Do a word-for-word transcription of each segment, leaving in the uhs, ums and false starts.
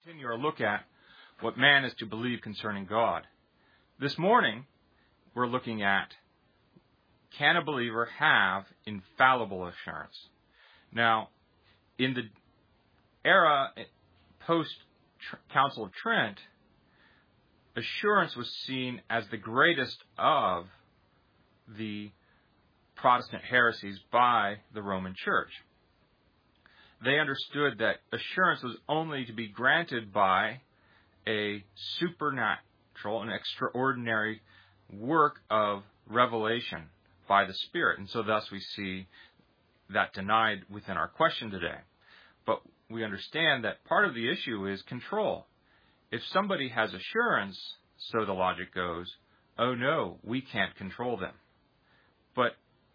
continue our look at what man is to believe concerning God. This morning, we're looking at, can a believer have infallible assurance? Now, in the era post-Council of Trent, assurance was seen as the greatest of the Protestant heresies by the Roman Church. They understood that assurance was only to be granted by a supernatural and extraordinary work of revelation by the Spirit. And so thus we see that denied within our question today. But we understand that part of the issue is control. If somebody has assurance, so the logic goes, oh no, we can't control them. But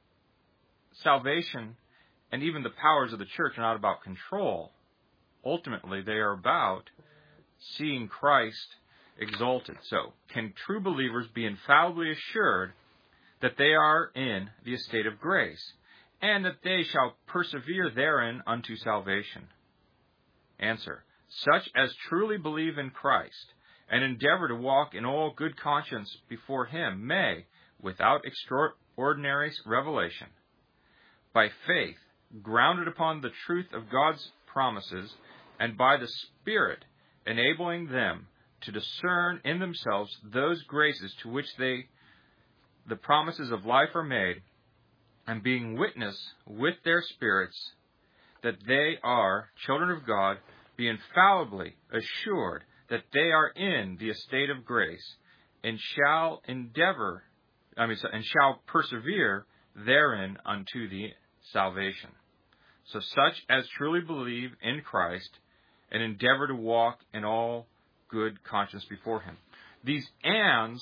salvation and even the powers of the church are not about control. Ultimately, they are about seeing Christ exalted. So, can true believers be infallibly assured that they are in the estate of grace, and that they shall persevere therein unto salvation? Answer: such as truly believe in Christ, and endeavor to walk in all good conscience before Him, may, without extraordinary revelation, by faith, grounded upon the truth of God's promises, and by the Spirit enabling them to discern in themselves those graces to which they the promises of life are made, and being witness with their spirits that they are children of God, be infallibly assured that they are in the estate of grace, and shall endeavor, I mean, and shall persevere therein unto the salvation. So such as truly believe in Christ, and endeavor to walk in all good conscience before Him. These ands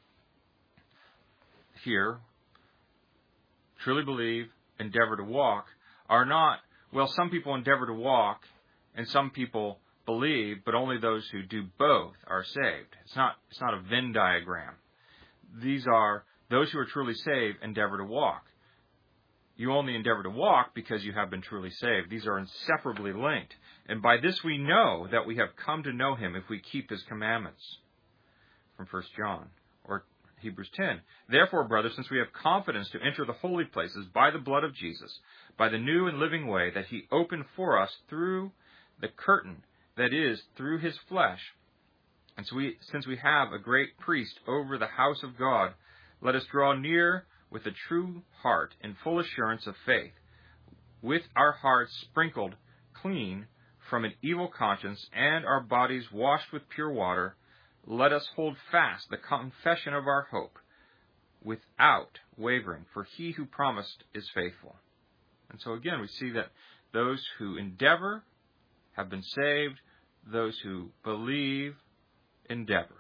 here, truly believe, endeavor to walk, are not, well, some people endeavor to walk, and some people believe, but only those who do both are saved. It's not, it's not a Venn diagram. These are, those who are truly saved endeavor to walk. You only endeavor to walk because you have been truly saved. These are inseparably linked. And by this we know that we have come to know Him if we keep His commandments. From First John, or Hebrews ten. Therefore, brothers, since we have confidence to enter the holy places by the blood of Jesus, by the new and living way that He opened for us through the curtain, that is, through His flesh, and so we, since we have a great priest over the house of God, let us draw near with a true heart in full assurance of faith, with our hearts sprinkled clean from an evil conscience, and our bodies washed with pure water. Let us hold fast the confession of our hope, without wavering, for He who promised is faithful. And so again, we see that those who endeavor have been saved, those who believe endeavor.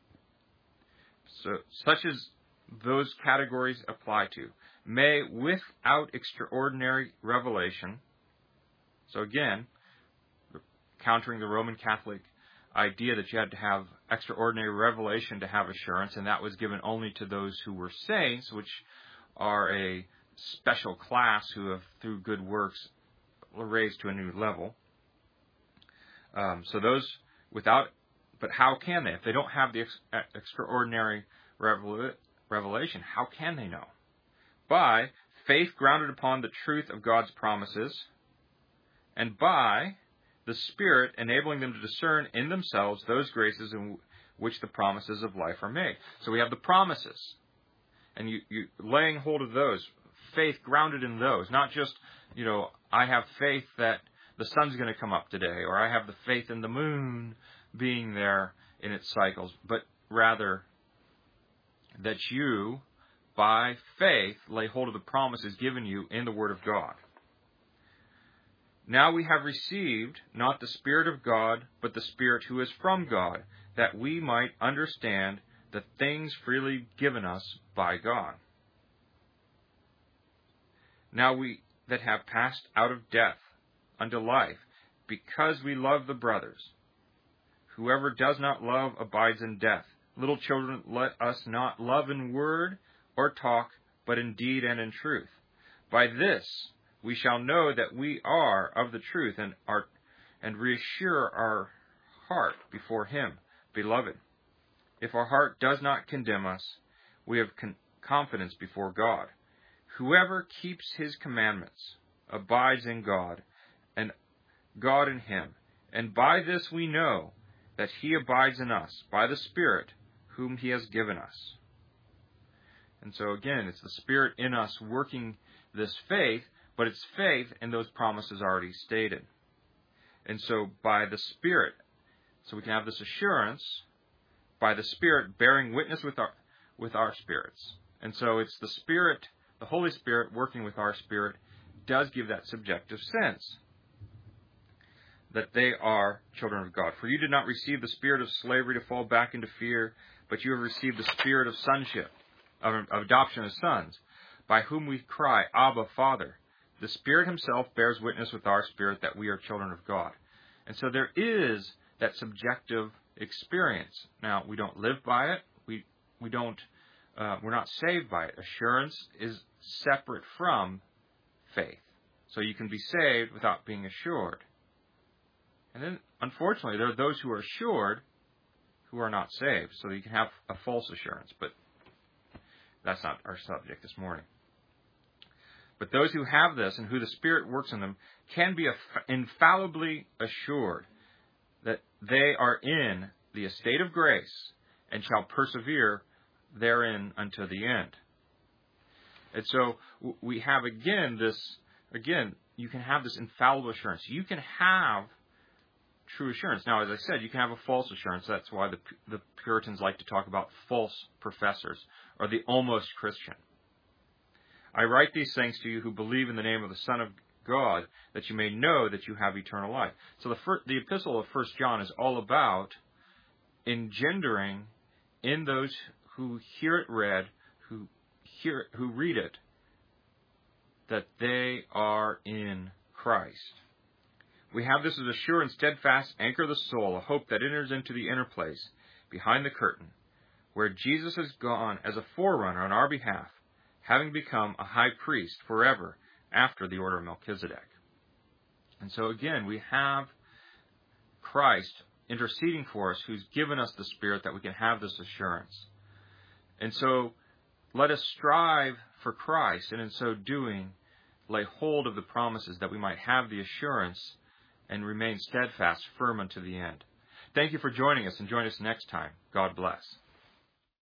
So such as those categories apply to, may, without extraordinary revelation, so again, countering the Roman Catholic idea that you had to have extraordinary revelation to have assurance, and that was given only to those who were saints, which are a special class who have, through good works, raised to a new level. Um, so those without, but how can they? If they don't have the ex- extraordinary revelation, Revelation, how can they know? By faith grounded upon the truth of God's promises, and by the Spirit enabling them to discern in themselves those graces in which the promises of life are made. So we have the promises, and you, you laying hold of those, faith grounded in those, not just, you know, I have faith that the sun's going to come up today, or I have the faith in the moon being there in its cycles, but rather that you, by faith, lay hold of the promises given you in the Word of God. Now we have received not the Spirit of God, but the Spirit who is from God, that we might understand the things freely given us by God. Now we that have passed out of death unto life, because we love the brothers. Whoever does not love abides in death. Little children, let us not love in word or talk, but in deed and in truth. By this we shall know that we are of the truth, and are and reassure our heart before him. Beloved, if our heart does not condemn us, we have con- confidence before God. Whoever keeps his commandments abides in God, and God in him. And by this we know that he abides in us, by the Spirit whom he has given us. And so again, it's the Spirit in us working this faith, but it's faith in those promises already stated. And so by the Spirit, so we can have this assurance, by the Spirit bearing witness with our with our spirits. And so it's the Spirit, the Holy Spirit working with our spirit, does give that subjective sense that they are children of God. For you did not receive the spirit of slavery to fall back into fear, but you have received the spirit of sonship, of, of adoption as sons, by whom we cry, Abba, Father. The Spirit himself bears witness with our spirit that we are children of God. And so there is that subjective experience. Now, we don't live by it. We we don't. Uh, we're not saved by it. Assurance is separate from faith. So you can be saved without being assured. And then, unfortunately, there are those who are assured who are not saved. So you can have a false assurance, but that's not our subject this morning. But those who have this and who the Spirit works in them can be infallibly assured that they are in the estate of grace and shall persevere therein unto the end. And so we have again this, again, you can have this infallible assurance. You can have true assurance. Now, as I said, you can have a false assurance. That's why the, the Puritans like to talk about false professors or the almost Christian. I write these things to you who believe in the name of the Son of God, that you may know that you have eternal life. So the, first, the epistle of First John is all about engendering in those who hear it read, who hear, who read it, that they are in Christ. We have this as a sure and steadfast anchor of the soul, a hope that enters into the inner place, behind the curtain, where Jesus has gone as a forerunner on our behalf, having become a high priest forever after the order of Melchizedek. And so again, we have Christ interceding for us, who's given us the Spirit that we can have this assurance. And so let us strive for Christ, and in so doing, lay hold of the promises that we might have the assurance and remain steadfast, firm unto the end. Thank you for joining us, and join us next time. God bless.